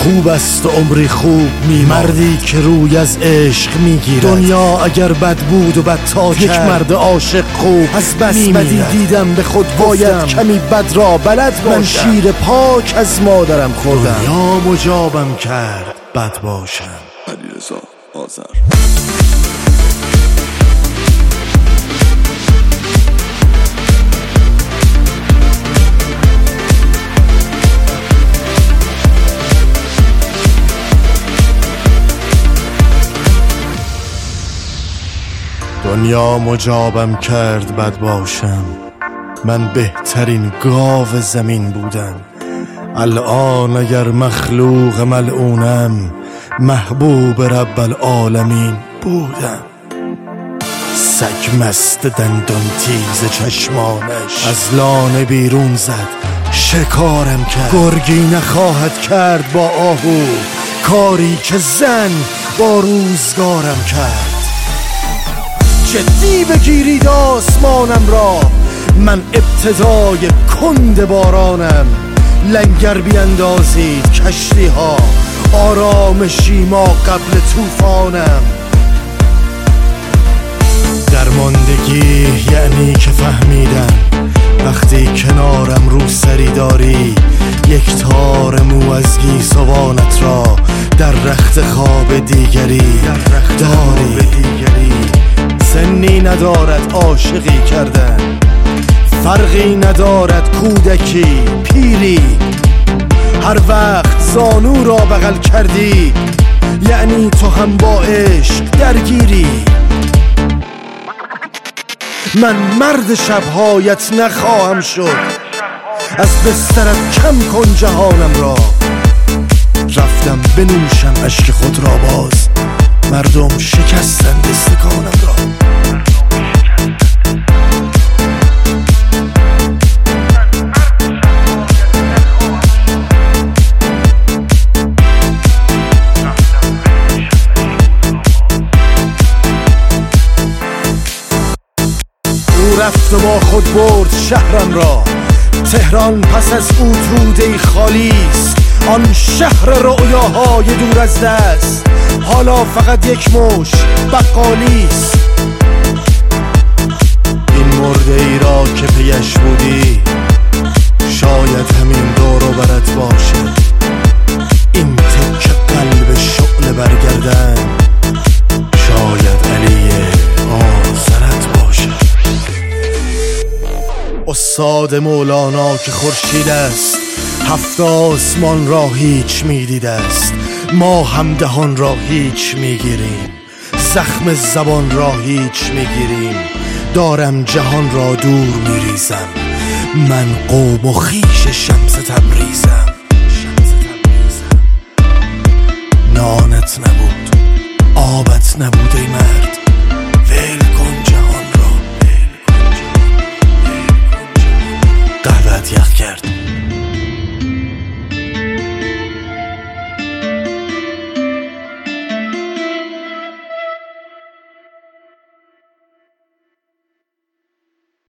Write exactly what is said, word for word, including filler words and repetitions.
خوب است و عمری خوب می مردی که روی از عشق میگیرد. دنیا اگر بد بود و بد تا یک مرد عاشق خوب از بس بدی دیدم به خود باید کمی بد را بلد باشم. من شیر پاک از مادرم خوردم، دنیا مجابم کرد بد باشم. علیرضا آذر. دنیا مجابم کرد بد باشم، من بهترین گاو زمین بودم. الان اگر مخلوق ملعونم، محبوب رب العالمین بودم. سگ مست دندان تیز چشمانش از لانه بیرون زد، شکارم کرد. گرگی نخواهد کرد با آهو کاری که زن با روزگارم کرد. جدی بگیرید آسمانم را، من ابتدای کند بارانم. لنگر بیندازید کشتی ها، آرامشی ما قبل طوفانم. درماندگی یعنی که فهمیدم وقتی کنارم رو سری داری، یک تار مو از گیسوانت را در رخت خواب دیگری داری. سنی ندارد عاشقی کردن، فرقی ندارد کودکی پیری. هر وقت زانو را بغل کردی یعنی تو هم با عشق درگیری. من مرد شبهایت نخواهم شد، از بسترت کم کن جهانم را. رفتم بنوشم اشک خود را باز، مردم شکستند استکانم را. او رفت و با خود برد شهرم را، تهران پس از او توده خالی است. آن شهر رؤیاهای دور از دست حالا فقط یک مش بقالی است. این مرده ای را که پیش بودی شاید همین دور و برت باشه. این تک قلب شعله برگردن شاید علی آذرت باشه. استاد مولانا که خورشید است، هفت آسمان را هیچ میدیده است. ما هم دهان را هیچ میگیریم، زخم زبان را هیچ میگیریم. دارم جهان را دور میریزم، من قوم و خویش شمس تبریزم. نانت نبود آبت نبود ای